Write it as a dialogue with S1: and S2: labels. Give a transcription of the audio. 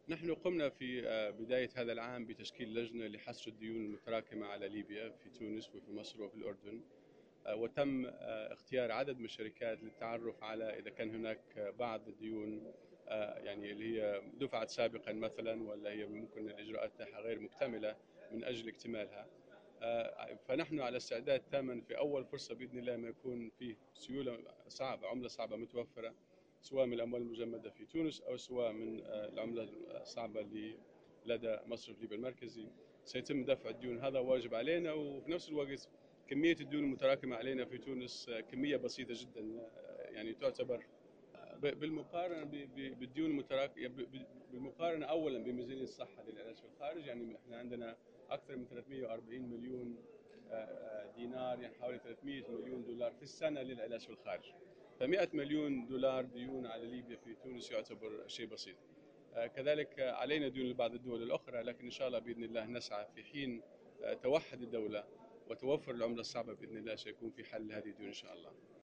S1: نحن قمنا في بداية هذا العام بتشكيل لجنة لحصر الديون المتراكمة على ليبيا في تونس وفي مصر وفي الأردن. وتم اختيار عدد من الشركات للتعرف على إذا كان هناك بعض الديون يعني اللي هي دفعت سابقا مثلا، ولا هي ممكن الإجراءات تاعها غير مكتملة من أجل اكتمالها. فنحن على استعداد تاما في أول فرصة بإذن الله ما يكون فيه سيولة صعبة، عملة صعبة متوفرة، سواء من الأموال المجمدة في تونس أو سواء من العملة الصعبة اللي لدى مصرف ليبيا المركزي، سيتم دفع الديون. هذا واجب علينا، وفي نفس الوقت كمية الديون المتراكمة علينا في تونس كمية بسيطة جدا، يعني تعتبر بالمقارنة بالديون المتراكمة، بالمقارنة أولا بميزانية الصحة للعلاج في الخارج. يعني احنا عندنا أكثر من 340 مليون دينار، يعني حوالي 300 مليون دولار في السنة للعلاج في الخارج. ف100 مليون دولار ديون على ليبيا في تونس يعتبر شيء بسيط. كذلك علينا ديون لبعض الدول الأخرى، لكن إن شاء الله بإذن الله نسعى في حين توحد الدولة وتوفر العملة الصعبة بإذن الله سيكون في حل هذه الديون إن شاء الله.